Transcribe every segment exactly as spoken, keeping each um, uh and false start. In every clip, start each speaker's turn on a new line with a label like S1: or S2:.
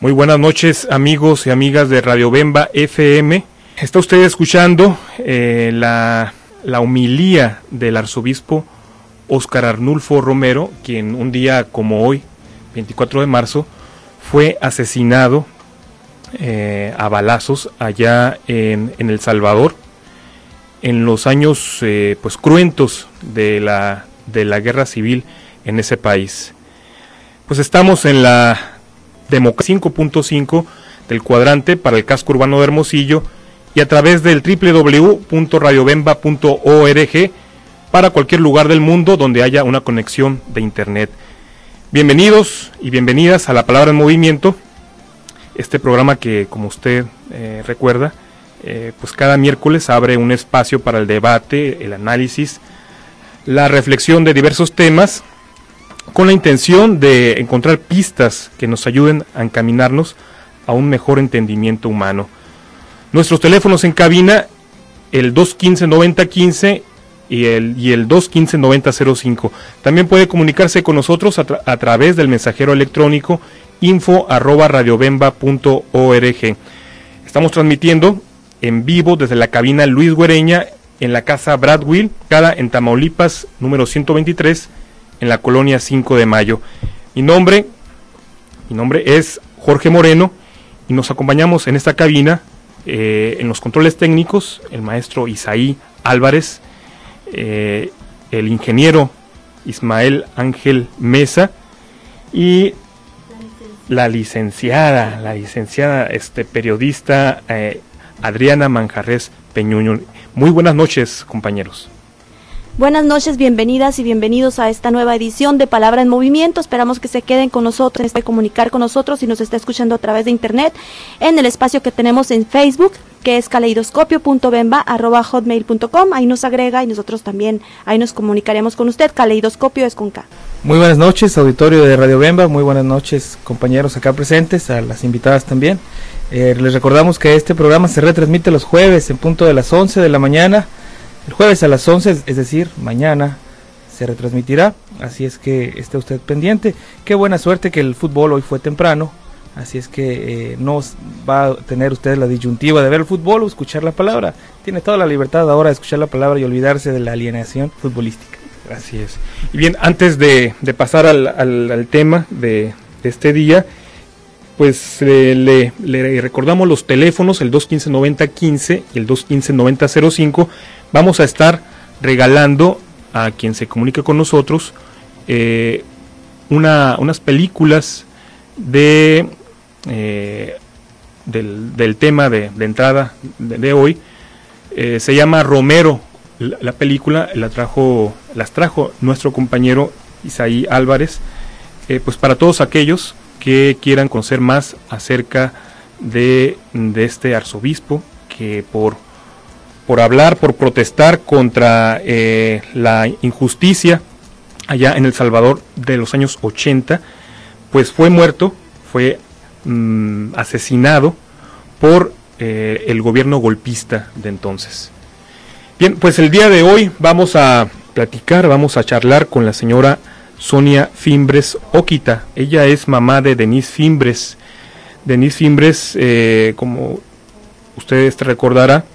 S1: Muy buenas noches, amigos y amigas de Radio Bemba F M. Está usted escuchando eh, la, la homilía del arzobispo Óscar Arnulfo Romero, quien un día como hoy, veinticuatro de marzo, fue asesinado eh, a balazos allá en, en El Salvador, en los años eh, pues cruentos de la, de la guerra civil en ese país. Pues estamos en la Democracia cinco punto cinco del cuadrante para el casco urbano de Hermosillo y a través del doble u doble u doble u punto radio bemba punto org para cualquier lugar del mundo donde haya una conexión de internet. Bienvenidos y bienvenidas a La Palabra en Movimiento, este programa que, como usted eh, recuerda, eh, pues cada miércoles abre un espacio para el debate, el análisis, la reflexión de diversos temas, con la intención de encontrar pistas que nos ayuden a encaminarnos a un mejor entendimiento humano. Nuestros teléfonos en cabina, el dos uno cinco, nueve cero uno cinco y el, y el dos uno cinco, nueve cero cero cinco. También puede comunicarse con nosotros a, tra- a través del mensajero electrónico info arroba radiobemba punto org. Estamos transmitiendo en vivo desde la cabina Luis Güereña en la casa Bradwill, cada en Tamaulipas, número ciento veintitrés, en la colonia cinco de mayo. Mi nombre, mi nombre es Jorge Moreno y nos acompañamos en esta cabina, eh, en los controles técnicos, el maestro Isaí Álvarez, eh, el ingeniero Ismael Ángel Mesa y la licenciada, la licenciada este, periodista eh, Adriana Manjarres Peñuño. Muy buenas noches, compañeros.
S2: Buenas noches, bienvenidas y bienvenidos a esta nueva edición de Palabra en Movimiento. Esperamos que se queden con nosotros, de comunicar con nosotros y nos está escuchando a través de internet en el espacio que tenemos en Facebook, que es caleidoscopio punto bemba arroba hotmail punto com. Ahí nos agrega y nosotros también ahí nos comunicaremos con usted. Caleidoscopio es con K.
S3: Muy buenas noches, auditorio de Radio Bemba. Muy buenas noches, compañeros acá presentes, a las invitadas también. Eh, les recordamos que este programa se retransmite los jueves en punto de las once de la mañana. El jueves a las once, es decir, mañana se retransmitirá, así es que esté usted pendiente. Qué buena suerte que el fútbol hoy fue temprano, así es que eh, no va a tener usted la disyuntiva de ver el fútbol o escuchar la palabra. Tiene toda la libertad ahora de escuchar la palabra y olvidarse de la alienación futbolística.
S1: Así es. Y bien, antes de, de pasar al, al, al tema de, de este día, pues eh, le, le recordamos los teléfonos, el dos uno cinco, nueve cero uno cinco y el dos uno cinco, nueve cero cero cinco. Vamos a estar regalando a quien se comunique con nosotros eh, una, unas películas de eh, del, del tema de, de entrada de, de hoy. Eh, se llama Romero, la, la película la trajo, las trajo nuestro compañero Isaí Álvarez, eh, pues para todos aquellos que quieran conocer más acerca de, de este arzobispo que por por hablar, por protestar contra eh, la injusticia allá en El Salvador de los años ochenta, pues fue muerto, fue mm, asesinado por eh, el gobierno golpista de entonces. Bien, pues el día de hoy vamos a platicar, vamos a charlar con la señora Sonia Fimbres Oquita. Ella es mamá de Denise Fimbres. Denise Fimbres, eh, como ustedes recordarán,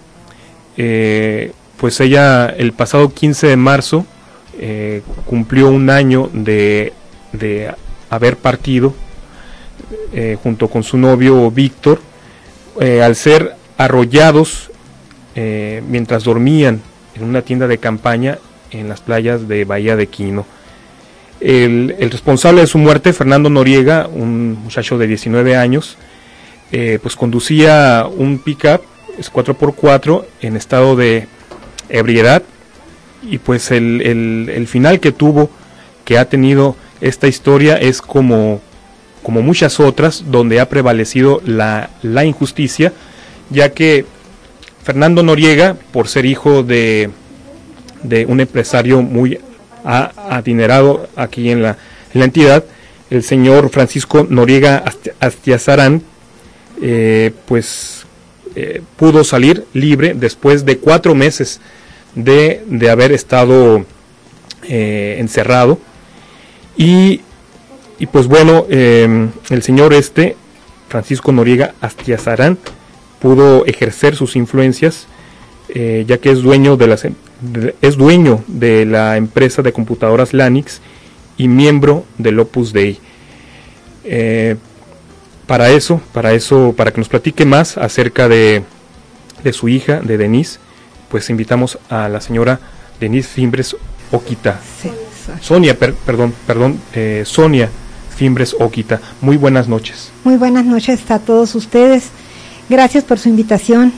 S1: Eh, pues ella el pasado quince de marzo eh, cumplió un año de, de haber partido eh, junto con su novio Víctor, eh, al ser arrollados eh, mientras dormían en una tienda de campaña en las playas de Bahía de Quino. El, el responsable de su muerte, Fernando Noriega, un muchacho de diecinueve años, eh, pues conducía un pick-up, es cuatro por cuatro, en estado de ebriedad, y pues el, el, el final que tuvo, que ha tenido esta historia, es como, como muchas otras, donde ha prevalecido la, la injusticia, ya que Fernando Noriega, por ser hijo de, de un empresario muy a, adinerado aquí en la, en la entidad, el señor Francisco Noriega Astiazarán, eh, pues Eh, pudo salir libre después de cuatro meses de, de haber estado eh, encerrado y, y pues bueno, eh, el señor este Francisco Noriega Astiazarán pudo ejercer sus influencias, eh, ya que es dueño de las de, es dueño de la empresa de computadoras Lanix y miembro del Opus Dei. Eh, para eso, para eso, para que nos platique más acerca de, de su hija, de Denise, pues invitamos a la señora Denise Fimbres Oquita.
S4: Sí,
S1: Sonia, per, perdón, perdón, eh, Sonia Fimbres Oquita. Muy buenas noches.
S4: Muy buenas noches a todos ustedes. Gracias por su invitación.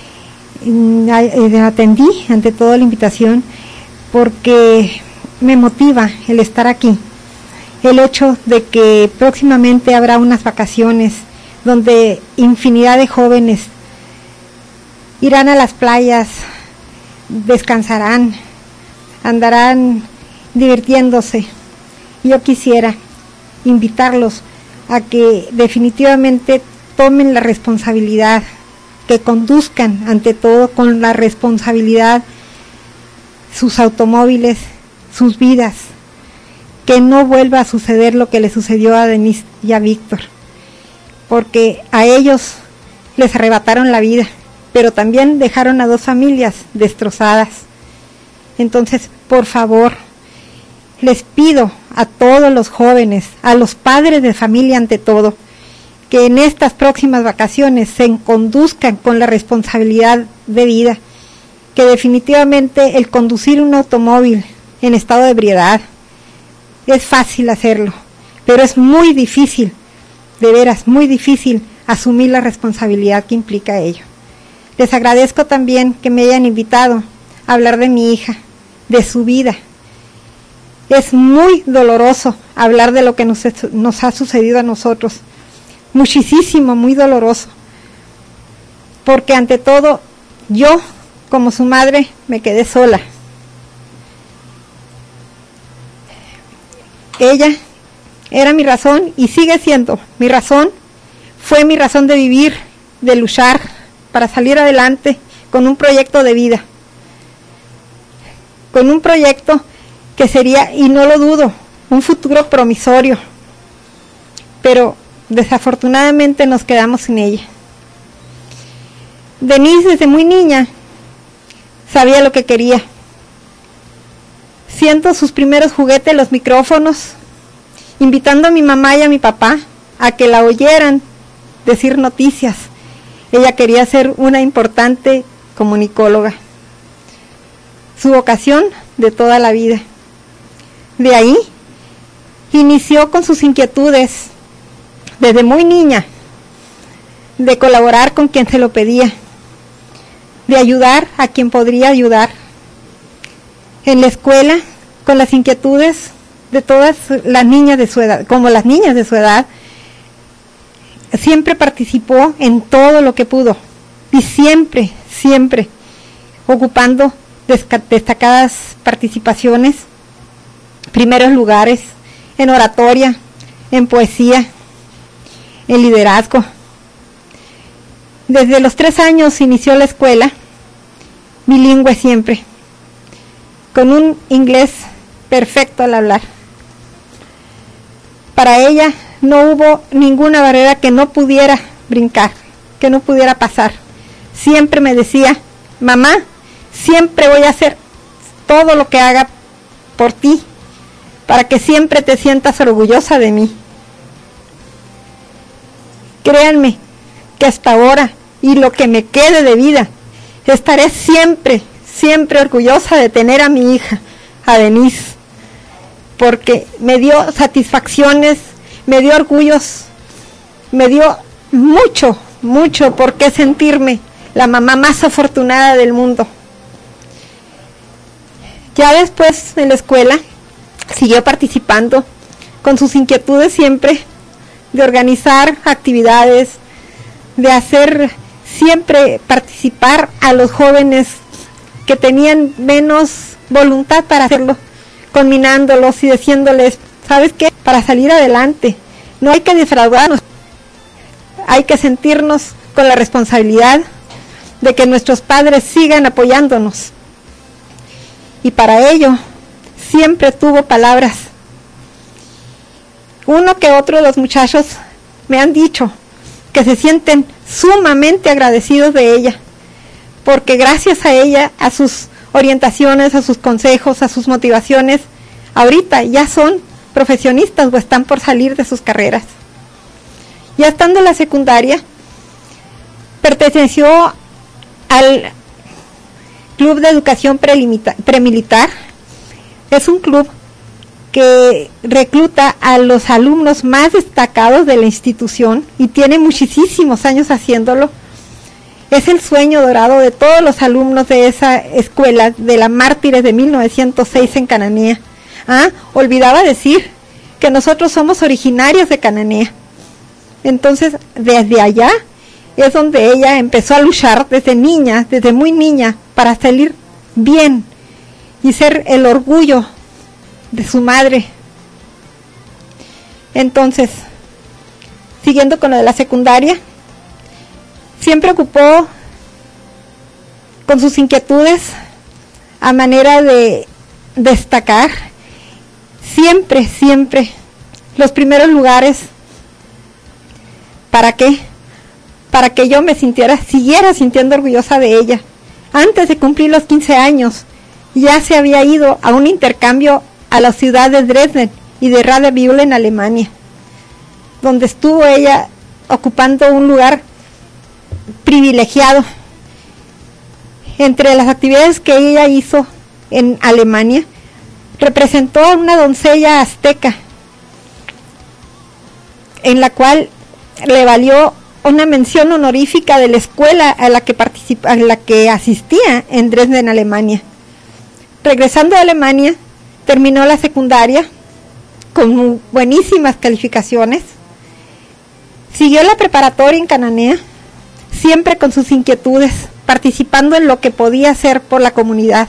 S4: Atendí ante todo la invitación porque me motiva el estar aquí. El hecho de que próximamente habrá unas vacaciones donde infinidad de jóvenes irán a las playas, descansarán, andarán divirtiéndose. Yo quisiera invitarlos a que definitivamente tomen la responsabilidad, que conduzcan ante todo con la responsabilidad sus automóviles, sus vidas, que no vuelva a suceder lo que le sucedió a Denise y a Víctor, porque a ellos les arrebataron la vida, pero también dejaron a dos familias destrozadas. Entonces, por favor, les pido a todos los jóvenes, a los padres de familia ante todo, que en estas próximas vacaciones se conduzcan con la responsabilidad de vida, que definitivamente el conducir un automóvil en estado de ebriedad es fácil hacerlo, pero es muy difícil, de veras, muy difícil asumir la responsabilidad que implica ello. Les agradezco también que me hayan invitado a hablar de mi hija, de su vida. Es muy doloroso hablar de lo que nos, nos ha sucedido a nosotros, muchísimo, muy doloroso, porque ante todo yo, como su madre, me quedé sola. Ella era mi razón y sigue siendo mi razón, fue mi razón de vivir, de luchar para salir adelante con un proyecto de vida, con un proyecto que sería, y no lo dudo, un futuro promisorio, pero desafortunadamente nos quedamos sin ella. Denise desde muy niña sabía lo que quería. Siento sus primeros juguetes, los micrófonos, invitando a mi mamá y a mi papá a que la oyeran decir noticias. Ella quería ser una importante comunicóloga. Su vocación de toda la vida. De ahí inició con sus inquietudes desde muy niña, de colaborar con quien se lo pedía, de ayudar a quien podría ayudar. En la escuela, con las inquietudes de todas las niñas de su edad, como las niñas de su edad, siempre participó en todo lo que pudo y siempre, siempre ocupando destacadas participaciones, primeros lugares en oratoria, en poesía, en liderazgo. Desde los tres años inició la escuela, bilingüe siempre, con un inglés perfecto al hablar. Para ella no hubo ninguna barrera que no pudiera brincar, que no pudiera pasar. Siempre me decía, mamá, siempre voy a hacer todo lo que haga por ti, para que siempre te sientas orgullosa de mí. Créanme que hasta ahora, y lo que me quede de vida, estaré siempre, siempre orgullosa de tener a mi hija, a Denise, porque me dio satisfacciones, me dio orgullos, me dio mucho, mucho por qué sentirme la mamá más afortunada del mundo. Ya después en la escuela siguió participando con sus inquietudes siempre de organizar actividades, de hacer siempre participar a los jóvenes que tenían menos voluntad para hacerlo, conminándolos y diciéndoles, ¿sabes qué? Para salir adelante no hay que defraudarnos, hay que sentirnos con la responsabilidad de que nuestros padres sigan apoyándonos. Y para ello siempre tuvo palabras. Uno que otro de los muchachos me han dicho que se sienten sumamente agradecidos de ella, porque gracias a ella, a sus orientaciones, a sus consejos, a sus motivaciones, ahorita ya son profesionistas o están por salir de sus carreras. Ya estando en la secundaria, perteneció al Club de Educación Premilitar. Es un club que recluta a los alumnos más destacados de la institución y tiene muchísimos años haciéndolo. Es el sueño dorado de todos los alumnos de esa escuela, de la Mártires de mil novecientos seis en Cananea. Ah, olvidaba decir que nosotros somos originarios de Cananea. Entonces, desde allá es donde ella empezó a luchar desde niña, desde muy niña, para salir bien y ser el orgullo de su madre. Entonces, siguiendo con lo de la secundaria, siempre ocupó con sus inquietudes a manera de destacar, siempre, siempre, los primeros lugares. ¿Para qué? Para que yo me sintiera, siguiera sintiendo orgullosa de ella. Antes de cumplir los quince años, ya se había ido a un intercambio a la ciudad de Dresden y de Radebeul en Alemania, donde estuvo ella ocupando un lugar privilegiado. Entre las actividades que ella hizo en Alemania, representó a una doncella azteca, en la cual le valió una mención honorífica de la escuela a la que participa, a la que asistía en Dresden, Alemania. Regresando a Alemania, terminó la secundaria con buenísimas calificaciones. Siguió la preparatoria en Cananea, siempre con sus inquietudes, participando en lo que podía hacer por la comunidad.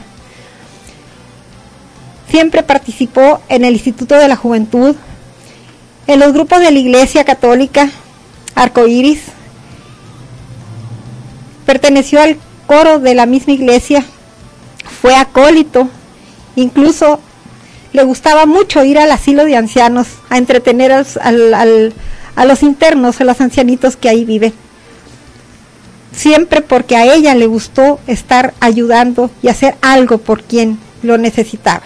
S4: Siempre participó en el Instituto de la Juventud, en los grupos de la Iglesia Católica, Arcoíris. Perteneció al coro de la misma iglesia, fue acólito, incluso le gustaba mucho ir al asilo de ancianos a entretener al, al, al, a los internos, a los ancianitos que ahí viven. Siempre porque a ella le gustó estar ayudando y hacer algo por quien lo necesitaba.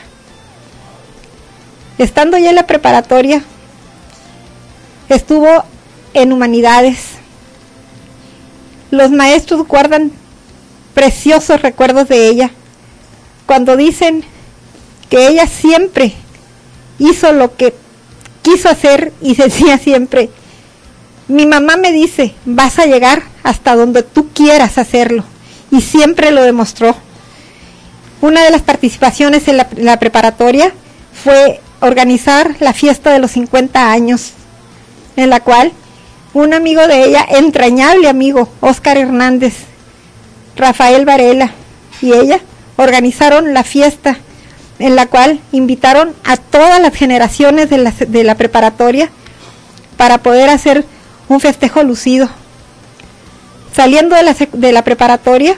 S4: Estando ya en la preparatoria, estuvo en humanidades. Los maestros guardan preciosos recuerdos de ella, cuando dicen que ella siempre hizo lo que quiso hacer y decía siempre: mi mamá me dice, vas a llegar hasta donde tú quieras hacerlo, y siempre lo demostró. Una de las participaciones en la, la preparatoria fue organizar la fiesta de los cincuenta años, en la cual un amigo de ella, entrañable amigo, Óscar Hernández, Rafael Varela y ella organizaron la fiesta, en la cual invitaron a todas las generaciones de la, de la preparatoria para poder hacer un festejo lucido. Saliendo de la, de la preparatoria,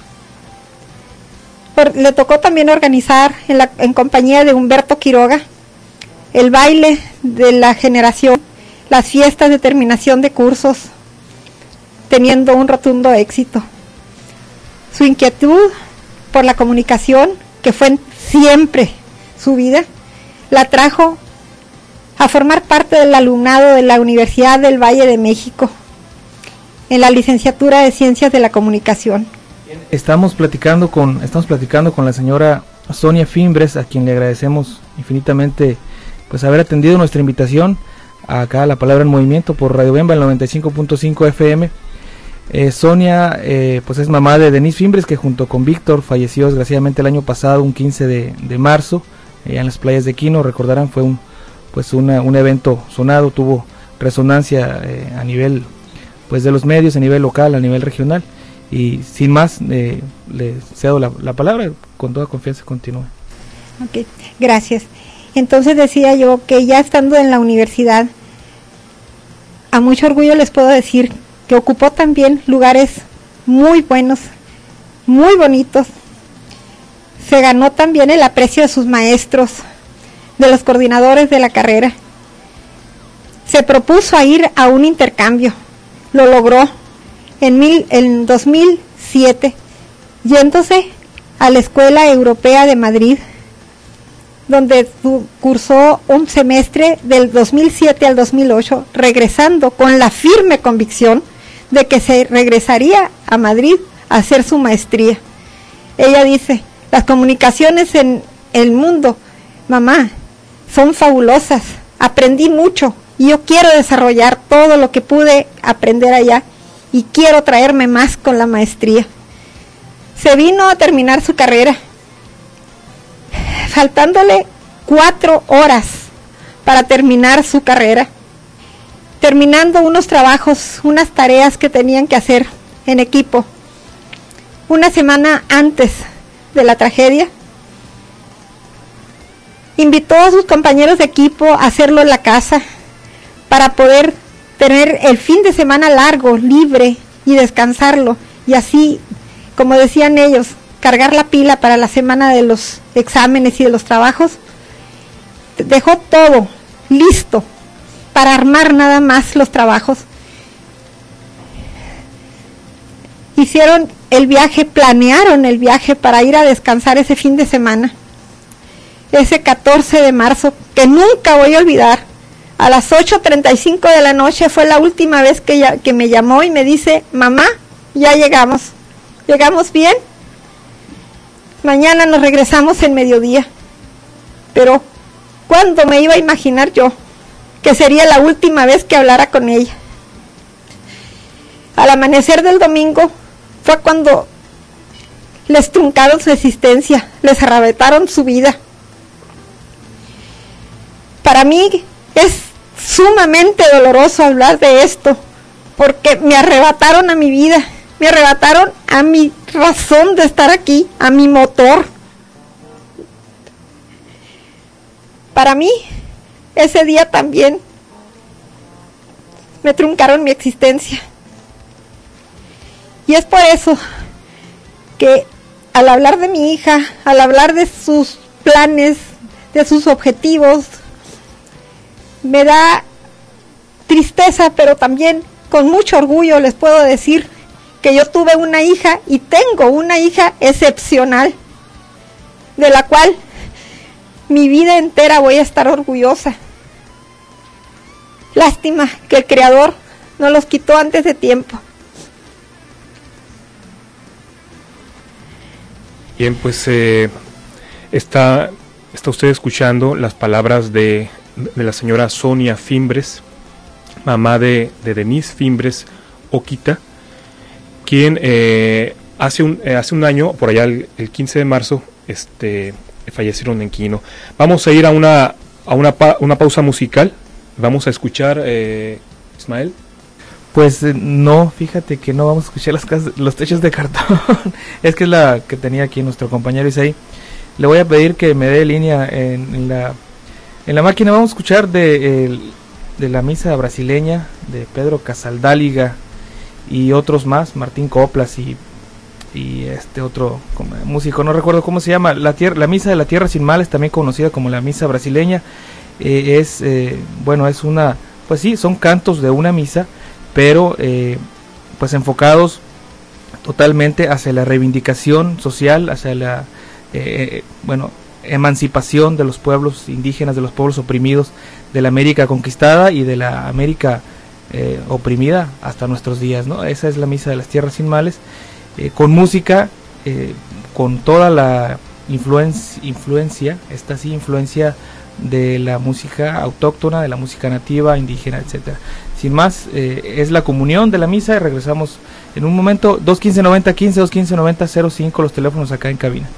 S4: por, le tocó también organizar en, la, en compañía de Humberto Quiroga el baile de la generación, las fiestas de terminación de cursos, teniendo un rotundo éxito. Su inquietud por la comunicación, que fue siempre su vida, la trajo a formar parte del alumnado de la Universidad del Valle de México, en la licenciatura de Ciencias de la Comunicación.
S3: Estamos platicando con, estamos platicando con la señora Sonia Fimbres, a quien le agradecemos infinitamente pues haber atendido nuestra invitación acá a La Palabra en Movimiento por Radio Bemba, el noventa y cinco punto cinco F M. Eh, Sonia eh, pues es mamá de Denise Fimbres, que junto con Víctor falleció desgraciadamente el año pasado, un quince de, de marzo, allá en las playas de Quino. Recordarán, fue un pues una, un evento sonado, tuvo resonancia eh, a nivel pues de los medios, a nivel local, a nivel regional. Y sin más, eh, le cedo la, la palabra, con toda confianza continúe.
S4: Ok, gracias. Entonces decía yo que ya estando en la universidad, a mucho orgullo les puedo decir que ocupó también lugares muy buenos, muy bonitos. Se ganó también el aprecio de sus maestros, de los coordinadores de la carrera. Se propuso a ir a un intercambio, lo logró en, mil, en dos mil siete, yéndose a la Escuela Europea de Madrid, donde cursó un semestre del dos mil siete al dos mil ocho, regresando con la firme convicción de que se regresaría a Madrid a hacer su maestría. Ella dice, las comunicaciones en el mundo, mamá, son fabulosas, aprendí mucho y yo quiero desarrollar todo lo que pude aprender allá y quiero traerme más con la maestría. Se vino a terminar su carrera, faltándole cuatro horas para terminar su carrera, terminando unos trabajos, unas tareas que tenían que hacer en equipo. Una semana antes de la tragedia, invitó a sus compañeros de equipo a hacerlo en la casa para poder tener el fin de semana largo, libre y descansarlo, y así, como decían ellos, cargar la pila para la semana de los exámenes y de los trabajos. Dejó todo listo para armar nada más los trabajos. Hicieron el viaje, planearon el viaje para ir a descansar ese fin de semana. Ese catorce de marzo, que nunca voy a olvidar, a las ocho treinta y cinco de la noche fue la última vez que, ya, que me llamó y me dice, mamá, ya llegamos, llegamos bien, mañana nos regresamos en mediodía. Pero, ¿cuándo me iba a imaginar yo que sería la última vez que hablara con ella? Al amanecer del domingo fue cuando les truncaron su existencia, les arrebataron su vida. Para mí es sumamente doloroso hablar de esto, porque me arrebataron a mi vida, me arrebataron a mi razón de estar aquí, a mi motor. Para mí, ese día también me truncaron mi existencia. Y es por eso que al hablar de mi hija, al hablar de sus planes, de sus objetivos, me da tristeza, pero también con mucho orgullo les puedo decir que yo tuve una hija y tengo una hija excepcional, de la cual mi vida entera voy a estar orgullosa. Lástima que el Creador nos los quitó antes de tiempo.
S1: Bien, pues eh, está, está usted escuchando las palabras de, de la señora Sonia Fimbres, mamá de, de Denise Fimbres Oquita, quien eh, hace, un, eh, hace un año, por allá el, el quince de marzo, este, fallecieron en Quino. Vamos a ir a una, a una, pa, una pausa musical. Vamos a escuchar, eh, Ismael.
S3: Pues eh, no, fíjate que no vamos a escuchar las casas, los techos de cartón. Es que es la que tenía aquí nuestro compañero Isaí. Le voy a pedir que me dé línea en, en la en la máquina. Vamos a escuchar de, el, de la misa brasileña de Pedro Casaldáliga y otros más, Martín Coplas y, y este otro como, músico, no recuerdo cómo se llama, la, tierra, la misa de la tierra sin males, también conocida como la misa brasileña. Eh, es, eh, bueno, es una, pues sí, son cantos de una misa, pero eh, pues enfocados totalmente hacia la reivindicación social, hacia la eh, bueno emancipación de los pueblos indígenas, de los pueblos oprimidos de la América conquistada y de la América eh, oprimida hasta nuestros días, ¿no? Esa es la misa de las tierras sin males, eh, con música, eh, con toda la influencia, influencia, esta sí influencia de la música autóctona, de la música nativa, indígena, etcétera. Sin más, eh, es la comunión de la misa y regresamos en un momento. Dos quince noventa quince, dos quince noventa cero cinco, los teléfonos acá en cabina.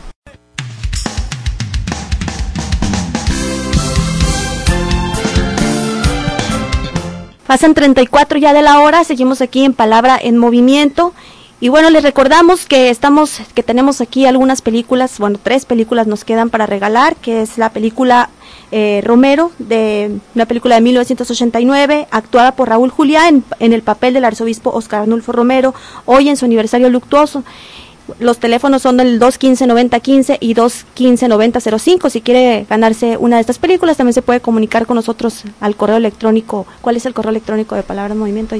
S2: Pasan treinta y cuatro ya de la hora, seguimos aquí en Palabra en Movimiento. Y bueno, les recordamos que estamos, que tenemos aquí algunas películas, bueno, tres películas nos quedan para regalar, que es la película eh, Romero, de una película de mil novecientos ochenta y nueve, actuada por Raúl Juliá en, en el papel del arzobispo Óscar Arnulfo Romero, hoy en su aniversario luctuoso. Los teléfonos son del dos quince noventa quince y dos quince noventa cero cinco. Si quiere ganarse una de estas películas, también se puede comunicar con nosotros al correo electrónico. ¿Cuál es el correo electrónico de Palabra en Movimiento, Ismael?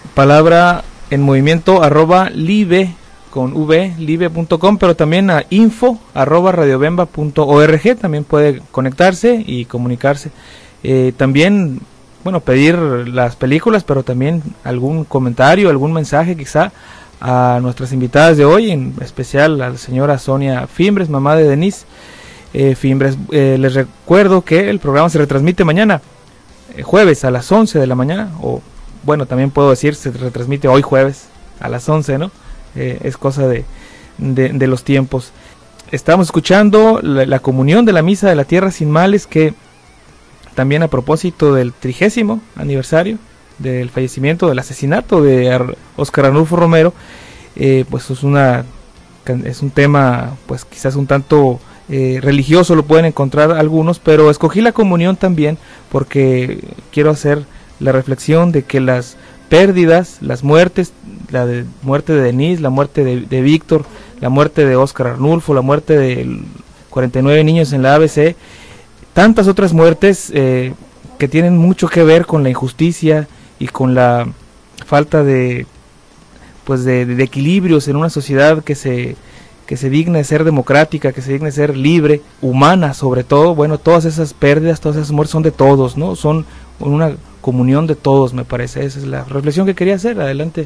S3: palabra en movimiento arroba live con v live punto com, pero también a info arroba radiobemba punto org, también puede conectarse y comunicarse. Eh, también, bueno, pedir las películas, pero también algún comentario, algún mensaje quizá a nuestras invitadas de hoy, en especial a la señora Sonia Fimbres, mamá de Denise eh, Fimbres. Eh, les recuerdo que el programa se retransmite mañana, eh, jueves a las once de la mañana, o bueno, también puedo decir, se retransmite hoy jueves a las once, ¿no? Eh, es cosa de, de, de los tiempos. Estamos escuchando la, la comunión de la Misa de la Tierra Sin Males, que también a propósito del trigésimo aniversario del fallecimiento, del asesinato de Ar- Óscar Arnulfo Romero, eh, pues es una es un tema pues quizás un tanto eh, religioso, lo pueden encontrar algunos, pero escogí la comunión también porque quiero hacer la reflexión de que las pérdidas, las muertes, la de, muerte de Denise, la muerte de, de Víctor, la muerte de Óscar Arnulfo, la muerte de cuarenta y nueve niños en la A B C, tantas otras muertes eh, que tienen mucho que ver con la injusticia y con la falta de pues de, de equilibrios en una sociedad que se que se digna de ser democrática, que se digna de ser libre, humana sobre todo. Bueno, todas esas pérdidas, todas esas muertes son de todos, ¿no? Son una comunión de todos, me parece. Esa es la reflexión que quería hacer. Adelante.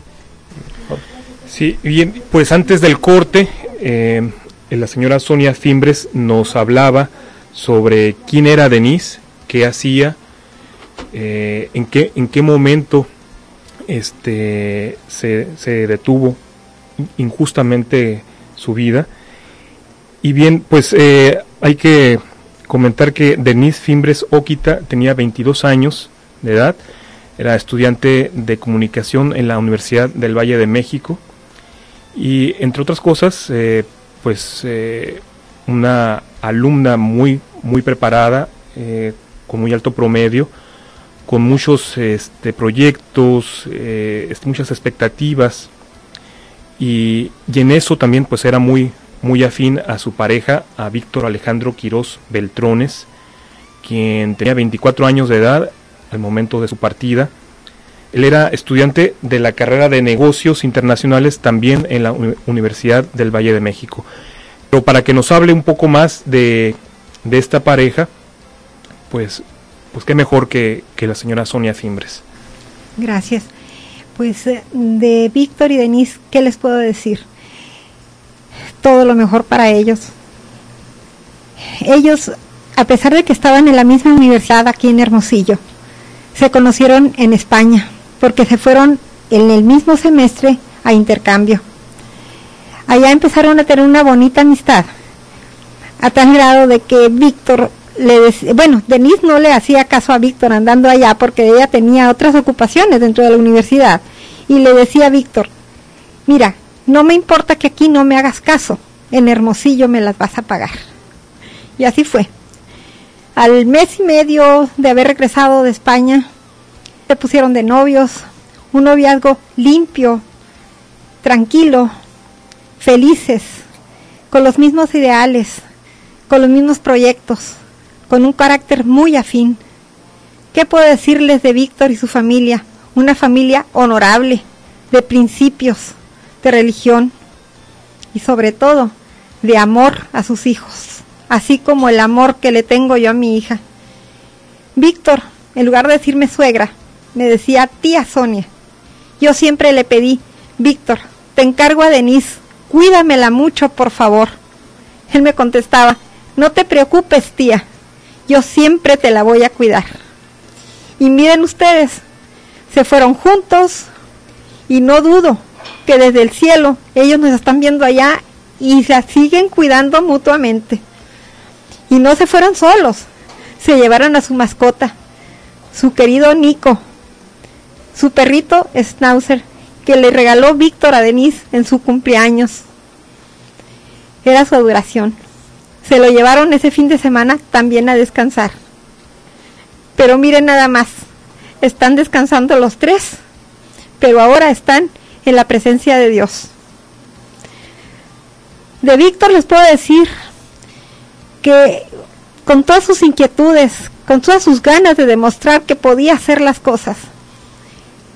S1: Sí, bien, pues antes del corte, eh, la señora Sonia Fimbres nos hablaba sobre quién era Denise, qué hacía, eh, en qué en qué momento este se, se detuvo injustamente su vida. Y bien, pues eh, hay que comentar que Denise Fimbres Oquita tenía veintidós años de edad, era estudiante de comunicación en la Universidad del Valle de México y entre otras cosas eh, pues eh, una alumna muy muy preparada, eh, con muy alto promedio, con muchos este, proyectos, eh, muchas expectativas, y, y en eso también pues era muy muy afín a su pareja, a Víctor Alejandro Quirós Beltrones, quien tenía veinticuatro años de edad al momento de su partida. Él era estudiante de la carrera de negocios internacionales también en la Universidad del Valle de México. Pero para que nos hable un poco más de, de esta pareja, pues, pues qué mejor que, que la señora Sonia Fimbres.
S4: Gracias. Pues de Víctor y Denise, ¿qué les puedo decir? Todo lo mejor para ellos. Ellos, a pesar de que estaban en la misma universidad aquí en Hermosillo, se conocieron en España, porque se fueron en el mismo semestre a intercambio. Allá empezaron a tener una bonita amistad, a tal grado de que Víctor le decía, bueno, Denise no le hacía caso a Víctor andando allá porque ella tenía otras ocupaciones dentro de la universidad, y le decía a Víctor, mira, no me importa que aquí no me hagas caso, en Hermosillo me las vas a pagar. Y así fue. Al mes y medio de haber regresado de España, se pusieron de novios, un noviazgo limpio, tranquilo, felices, con los mismos ideales, con los mismos proyectos, con un carácter muy afín. ¿Qué puedo decirles de Víctor y su familia? Una familia honorable, de principios, de religión y sobre todo de amor a sus hijos, así como el amor que le tengo yo a mi hija. Víctor, en lugar de decirme suegra, me decía tía Sonia. Yo siempre le pedí, Víctor, te encargo a Denise, cuídamela mucho, por favor. Él me contestaba, no te preocupes, tía, yo siempre te la voy a cuidar. Y miren ustedes, se fueron juntos y no dudo que desde el cielo ellos nos están viendo allá y se siguen cuidando mutuamente. Y no se fueron solos, se llevaron a su mascota, su querido Nico, su perrito Schnauzer, que le regaló Víctor a Denise en su cumpleaños. Era su adoración. Se lo llevaron ese fin de semana también a descansar. Pero miren nada más, están descansando los tres, pero ahora están en la presencia de Dios. De Víctor les puedo decir que con todas sus inquietudes, con todas sus ganas de demostrar que podía hacer las cosas,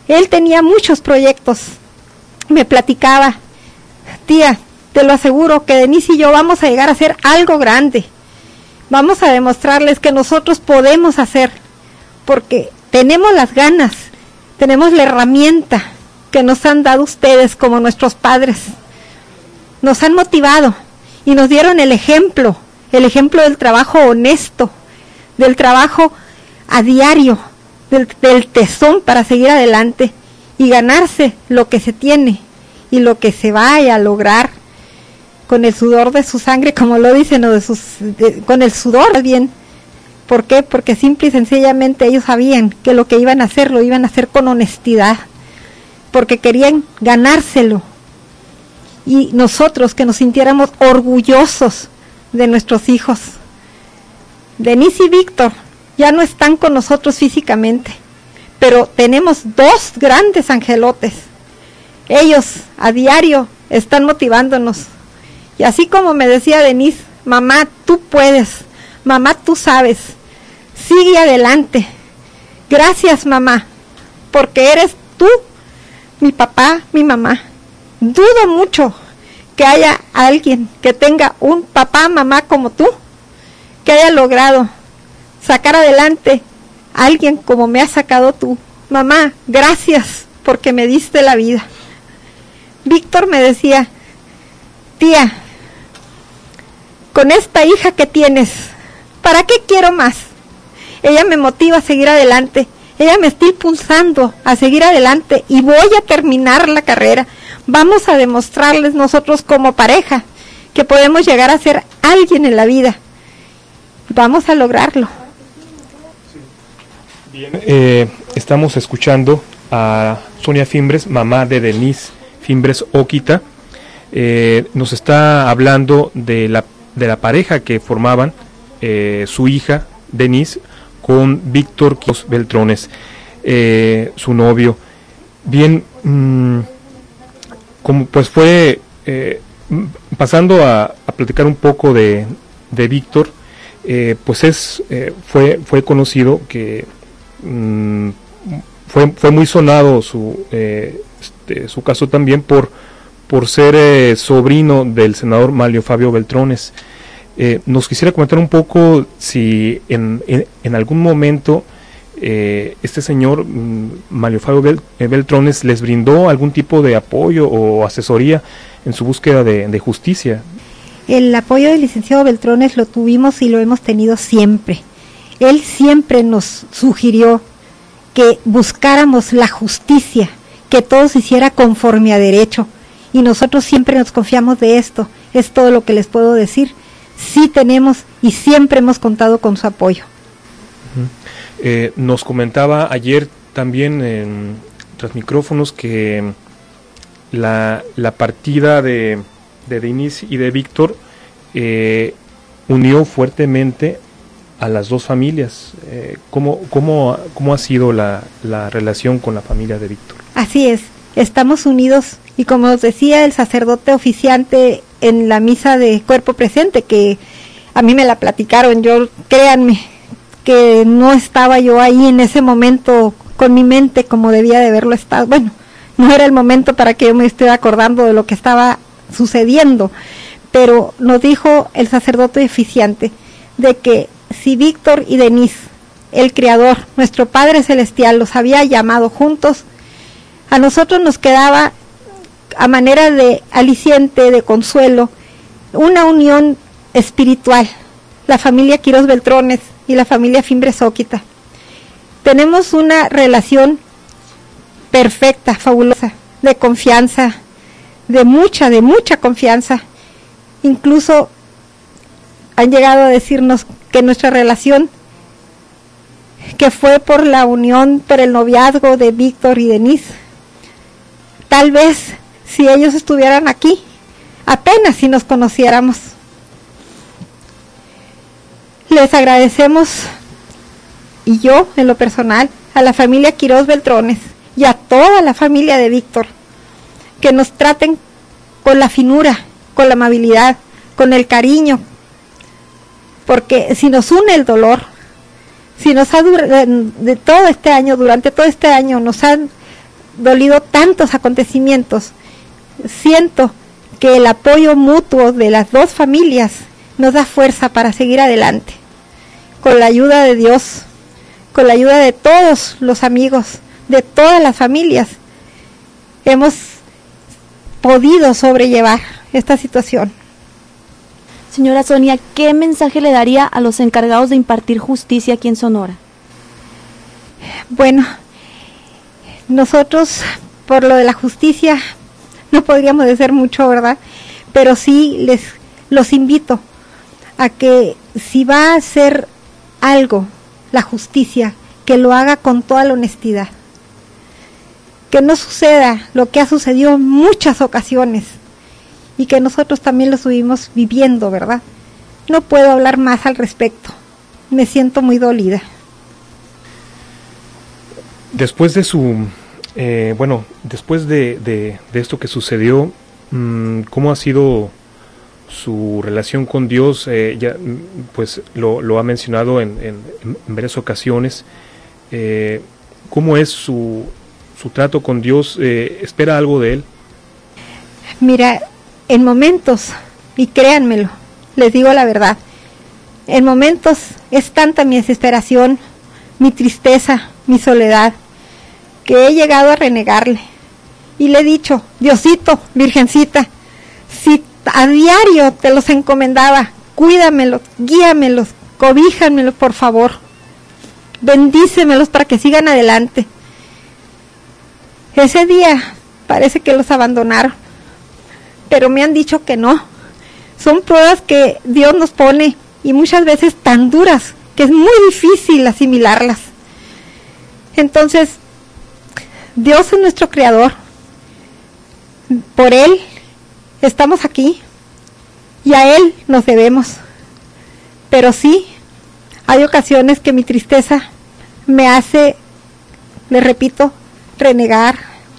S4: Él tenía muchos proyectos. Me platicaba, tía, te lo aseguro que Denise y yo vamos a llegar a hacer algo grande. Vamos a demostrarles que nosotros podemos hacer, porque tenemos las ganas, tenemos la herramienta que nos han dado ustedes como nuestros padres. Nos han motivado y nos dieron el ejemplo, el ejemplo del trabajo honesto, del trabajo a diario, del, del tesón para seguir adelante y ganarse lo que se tiene y lo que se vaya a lograr con el sudor de su sangre, como lo dicen, o de sus, de, con el sudor bien. ¿Por qué? Porque simple y sencillamente ellos sabían que lo que iban a hacer, lo iban a hacer con honestidad, porque querían ganárselo. Y nosotros que nos sintiéramos orgullosos de nuestros hijos. Denise y Víctor ya no están con nosotros físicamente, pero tenemos dos grandes angelotes. Ellos a diario están motivándonos. Y así como me decía Denise, mamá, tú puedes, mamá, tú sabes, sigue adelante. Gracias, mamá, porque eres tú, mi papá, mi mamá. Dudo mucho que haya alguien que tenga un papá, mamá como tú, que haya logrado sacar adelante a alguien como me has sacado tú. Mamá, gracias porque me diste la vida. Víctor me decía, tía, con esta hija que tienes, ¿para qué quiero más? Ella me motiva a seguir adelante, ella me está impulsando a seguir adelante y voy a terminar la carrera. Vamos a demostrarles nosotros como pareja que podemos llegar a ser alguien en la vida. Vamos a lograrlo.
S1: Bien, eh, estamos escuchando a Sonia Fimbres, mamá de Denise Fimbres Oquita. Eh, nos está hablando de la, de la pareja que formaban eh, su hija Denise con Víctor Quiroz Beltrones, eh, su novio. Bien, mmm, como pues fue eh, pasando a, a platicar un poco de, de Víctor, eh, pues es eh, fue fue conocido que mmm, fue fue muy sonado su eh, este, su caso también por por ser eh, sobrino del senador Manlio Fabio Beltrones. Eh, nos quisiera comentar un poco si en, en, en algún momento eh, este señor mm, Manlio Fabio Bel, eh, Beltrones les brindó algún tipo de apoyo o asesoría en su búsqueda de, de justicia.
S4: El apoyo del licenciado Beltrones lo tuvimos y lo hemos tenido siempre. Él siempre nos sugirió que buscáramos la justicia, que todo se hiciera conforme a derecho, y nosotros siempre nos confiamos de esto. Es todo lo que les puedo decir. Sí tenemos y siempre hemos contado con su apoyo.
S1: Uh-huh. Eh, nos comentaba ayer también en tras micrófonos que la, la partida de, de Denise y de Víctor eh, unió fuertemente a las dos familias. Eh, ¿cómo, cómo, ¿Cómo ha sido la, la relación con la familia de Víctor?
S4: Así es, estamos unidos y como os decía el sacerdote oficiante en la misa de cuerpo presente, que a mí me la platicaron, yo créanme que no estaba yo ahí en ese momento con mi mente como debía de haberlo estado. Bueno, no era el momento para que yo me estuviera acordando de lo que estaba sucediendo, pero nos dijo el sacerdote oficiante de que si Víctor y Denise, el Creador, nuestro Padre Celestial, los había llamado juntos, a nosotros nos quedaba a manera de aliciente, de consuelo, una unión espiritual, la familia Quiroz Beltrones y la familia Fimbres Oquita. Tenemos una relación perfecta, fabulosa, de confianza, de mucha, de mucha confianza. Incluso han llegado a decirnos que nuestra relación, que fue por la unión, por el noviazgo de Víctor y Denise, tal vez si ellos estuvieran aquí, apenas si nos conociéramos. Les agradecemos, y yo en lo personal, a la familia Quiroz Beltrones y a toda la familia de Víctor, que nos traten con la finura, con la amabilidad, con el cariño, porque si nos une el dolor, si nos ha durado de todo este año, durante todo este año nos han dolido tantos acontecimientos, siento que el apoyo mutuo de las dos familias nos da fuerza para seguir adelante. Con la ayuda de Dios, con la ayuda de todos los amigos, de todas las familias, hemos podido sobrellevar esta situación.
S2: Señora Sonia, ¿qué mensaje le daría a los encargados de impartir justicia aquí en Sonora?
S4: Bueno, nosotros por lo de la justicia no podríamos decir mucho, ¿verdad? Pero sí les los invito a que si va a hacer algo la justicia, que lo haga con toda la honestidad. Que no suceda lo que ha sucedido en muchas ocasiones y que nosotros también lo estuvimos viviendo, ¿verdad? No puedo hablar más al respecto. Me siento muy dolida.
S1: Después de su, eh, bueno, después de, de, de esto que sucedió, mmm, ¿cómo ha sido su relación con Dios? Eh, ya, pues lo, lo ha mencionado en, en, en varias ocasiones. Eh, ¿Cómo es su, su trato con Dios? Eh, ¿Espera algo de Él?
S4: Mira, en momentos, y créanmelo, les digo la verdad, en momentos es tanta mi desesperación, mi tristeza, mi soledad, que he llegado a renegarle. Y le he dicho, Diosito, Virgencita, si a diario te los encomendaba, cuídamelos, guíamelos, cobíjamelos, por favor. Bendícemelos para que sigan adelante. Ese día parece que los abandonaron, pero me han dicho que no. Son pruebas que Dios nos pone y muchas veces tan duras que es muy difícil asimilarlas. Entonces, Dios es nuestro creador. Por Él estamos aquí y a Él nos debemos. Pero sí, hay ocasiones que mi tristeza me hace, le repito, renegar,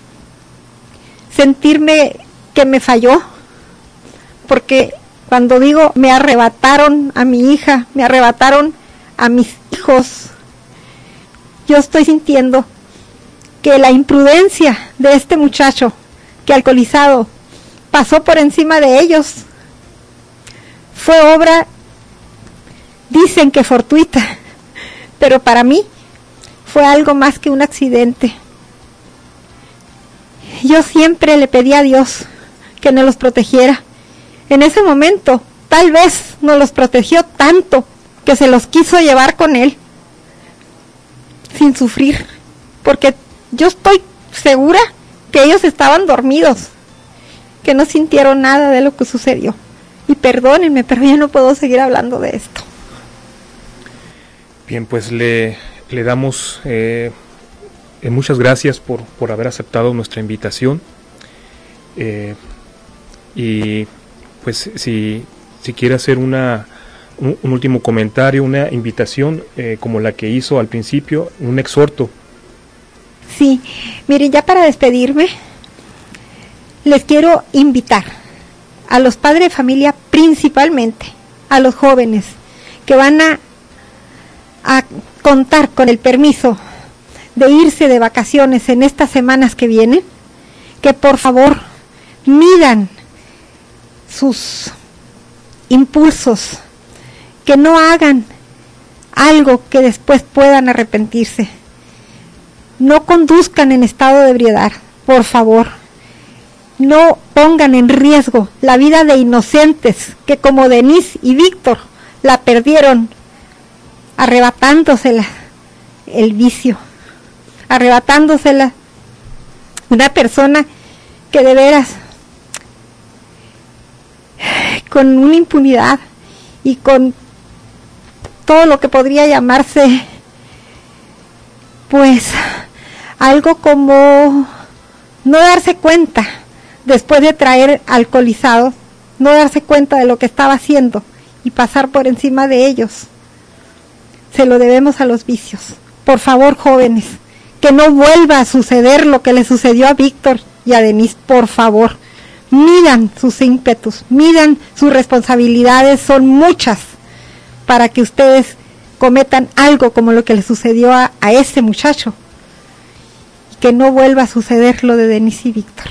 S4: sentirme que me falló, porque cuando digo me arrebataron a mi hija, me arrebataron a mis hijos, yo estoy sintiendo que la imprudencia de este muchacho que alcoholizado pasó por encima de ellos fue obra, dicen que fortuita, pero para mí fue algo más que un accidente. Yo siempre le pedí a Dios que nos los protegiera. En ese momento, tal vez nos los protegió tanto que se los quiso llevar con Él, sin sufrir, porque yo estoy segura que ellos estaban dormidos, que no sintieron nada de lo que sucedió. Y perdónenme, pero ya no puedo seguir hablando de esto.
S1: Bien, pues le, le damos eh, eh, muchas gracias por, por haber aceptado nuestra invitación. Eh, y pues si, si quiere hacer una, un, un último comentario, una invitación eh, como la que hizo al principio, un exhorto.
S4: Sí, miren, ya para despedirme, les quiero invitar a los padres de familia, principalmente a los jóvenes que van a, a contar con el permiso de irse de vacaciones en estas semanas que vienen, que por favor midan sus impulsos, que no hagan algo que después puedan arrepentirse. No conduzcan en estado de ebriedad, por favor. No pongan en riesgo la vida de inocentes que, como Denise y Víctor, la perdieron arrebatándosela el vicio, arrebatándosela una persona que de veras, con una impunidad y con todo lo que podría llamarse, pues, algo como no darse cuenta, después de traer alcoholizados, no darse cuenta de lo que estaba haciendo y pasar por encima de ellos. Se lo debemos a los vicios. Por favor, jóvenes, que no vuelva a suceder lo que le sucedió a Víctor y a Denise, por favor. Midan sus ímpetus, midan sus responsabilidades, son muchas, para que ustedes cometan algo como lo que le sucedió a, a ese muchacho. que no vuelva a suceder lo de Denise y Víctor.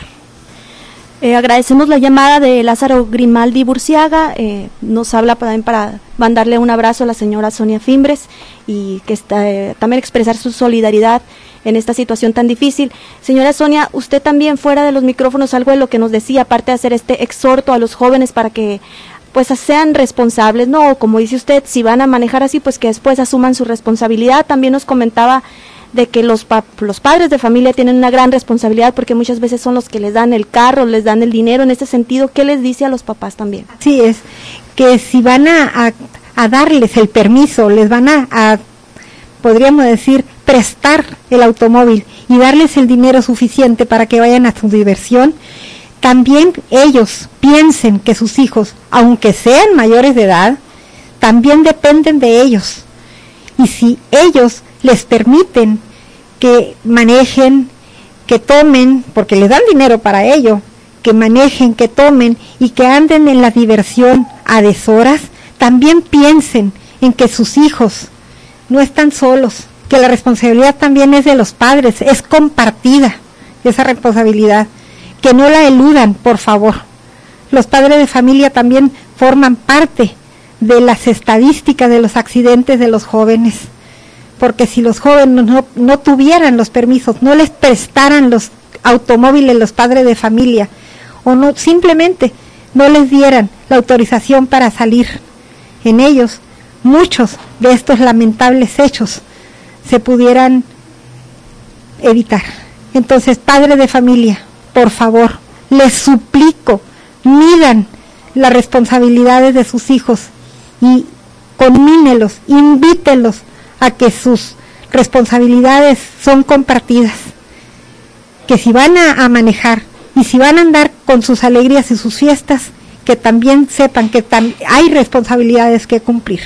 S2: Eh, agradecemos la llamada de Lázaro Grimaldi Burciaga, eh, nos habla también para mandarle un abrazo a la señora Sonia Fimbres y que está, eh, también expresar su solidaridad en esta situación tan difícil. Señora Sonia, usted también fuera de los micrófonos, algo de lo que nos decía, aparte de hacer este exhorto a los jóvenes para que pues sean responsables, no, como dice usted, si van a manejar así, pues que después asuman su responsabilidad. También nos comentaba de que los, pa los padres de familia tienen una gran responsabilidad porque muchas veces son los que les dan el carro, les dan el dinero. En ese sentido, ¿qué les dice a los papás también?
S4: Sí, es que si van a, a, a darles el permiso, les van a, a, podríamos decir, prestar el automóvil y darles el dinero suficiente para que vayan a su diversión, también ellos piensen que sus hijos, aunque sean mayores de edad, también dependen de ellos. Y si ellos les permiten que manejen, que tomen, porque les dan dinero para ello, que manejen, que tomen y que anden en la diversión a deshoras, también piensen en que sus hijos no están solos, que la responsabilidad también es de los padres, es compartida esa responsabilidad, que no la eludan, por favor. Los padres de familia también forman parte de las estadísticas de los accidentes de los jóvenes, porque si los jóvenes no, no tuvieran los permisos, no les prestaran los automóviles los padres de familia, o no simplemente no les dieran la autorización para salir en ellos, muchos de estos lamentables hechos se pudieran evitar. Entonces, padres de familia, por favor, les suplico, midan las responsabilidades de sus hijos y conmínelos, invítenlos a que sus responsabilidades son compartidas, que si van a, a manejar y si van a andar con sus alegrías y sus fiestas, que también sepan que tam hay responsabilidades que cumplir.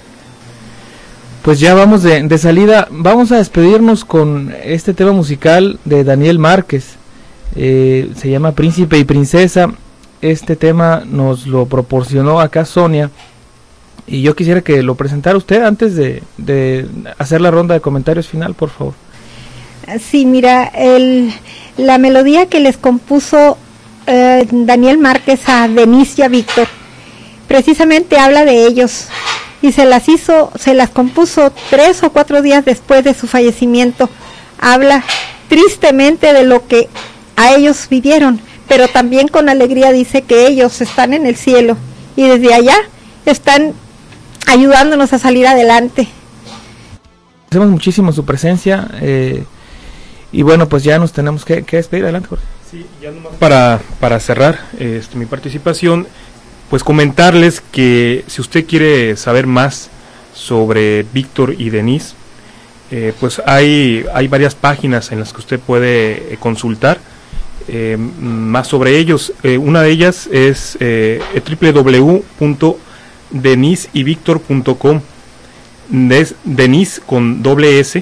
S3: Pues ya vamos de, de salida, vamos a despedirnos con este tema musical de Daniel Márquez, eh, se llama Príncipe y Princesa. Este tema nos lo proporcionó acá Sonia, y yo quisiera que lo presentara usted antes de, de hacer la ronda de comentarios final, por favor.
S4: Sí, mira, el, la melodía que les compuso eh, Daniel Márquez a Denise y a Víctor, precisamente habla de ellos, y se las hizo, se las compuso tres o cuatro días después de su fallecimiento. Habla tristemente de lo que a ellos vivieron, pero también con alegría dice que ellos están en el cielo, y desde allá están ayudándonos a salir adelante.
S3: Agradecemos muchísimo su presencia, eh, y bueno, pues ya nos tenemos que, que despedir. Adelante, Jorge.
S1: Sí, ya nomás para, para cerrar este, mi participación, pues comentarles que si usted quiere saber más sobre Víctor y Denise, eh, pues hay, hay varias páginas en las que usted puede eh, consultar eh, más sobre ellos. Eh, una de ellas es eh, w w w punto denise y victor punto com, Denise con doble S,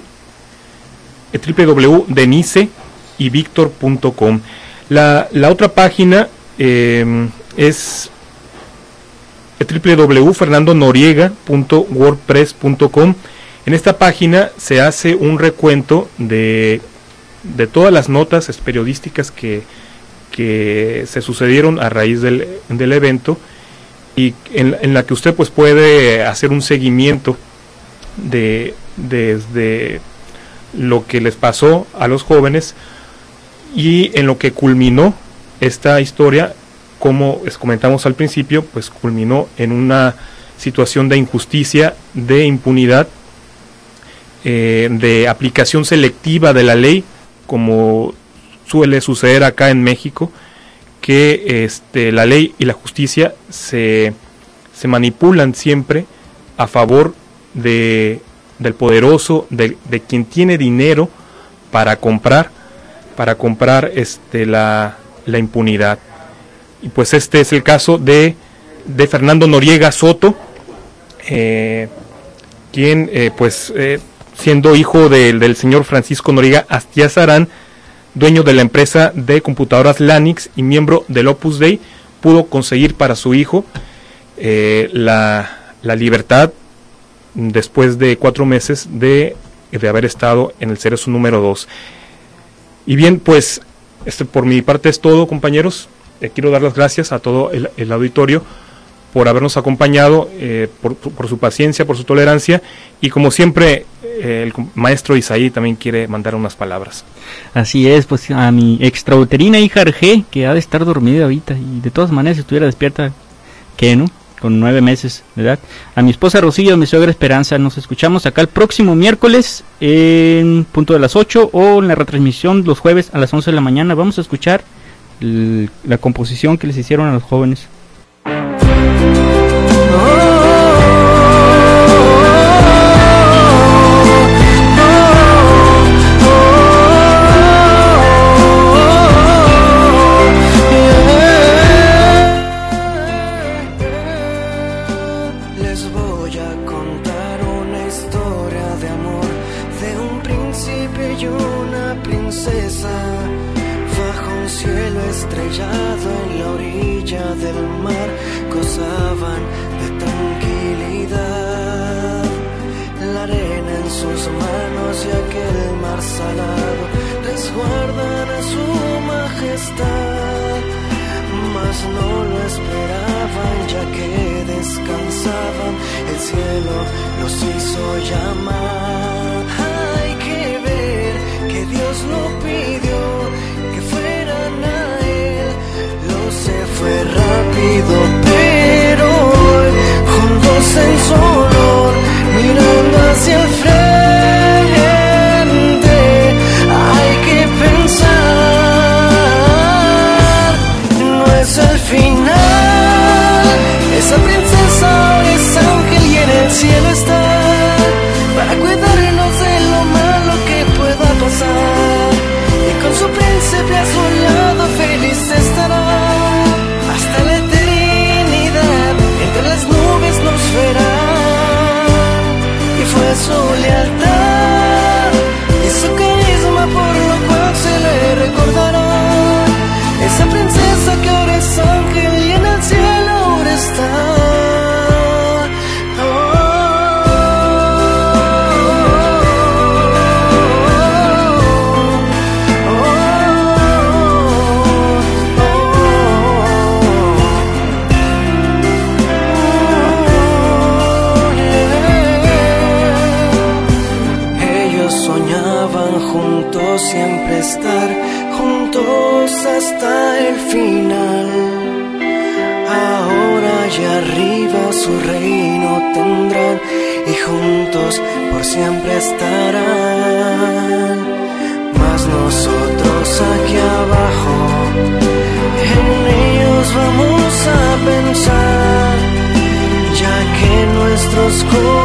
S1: w w w punto denise y victor punto com. La, la otra página eh, es w w w punto fernando noriega punto wordpress punto com. En esta página se hace un recuento de, de todas las notas periodísticas que, que se sucedieron a raíz del, del evento, y en, en la que usted pues puede hacer un seguimiento de desde lo que les pasó a los jóvenes y en lo que culminó esta historia. Como les comentamos al principio, pues culminó en una situación de injusticia, de impunidad, eh, de aplicación selectiva de la ley, como suele suceder acá en México, que este, la ley y la justicia se, se manipulan siempre a favor de, del poderoso, de, de quien tiene dinero para comprar, para comprar este, la, la impunidad. Y pues este es el caso de, de Fernando Noriega Soto, eh, quien eh, pues eh, siendo hijo de, del señor Francisco Noriega Astiazarán, dueño de la empresa de computadoras Lanix y miembro del Opus Dei, pudo conseguir para su hijo eh, la, la libertad después de cuatro meses de, de haber estado en el cerezo número dos. Y bien, pues este, por mi parte es todo, compañeros. Eh, quiero dar las gracias a todo el, el auditorio por habernos acompañado, eh, por, por su paciencia, por su tolerancia, y como siempre, eh, el maestro Isaí también quiere mandar unas palabras.
S5: Así es, pues a mi extrauterina hija Arge, que ha de estar dormida ahorita, y de todas maneras si estuviera despierta, ¿qué, no? Con nueve meses de edad. A mi esposa Rocío, a mi suegra Esperanza, nos escuchamos acá el próximo miércoles en punto de las ocho, o en la retransmisión los jueves a las once de la mañana. Vamos a escuchar el, la composición que les hicieron a los jóvenes.
S6: Vamos a pensar, ya que nuestros corazones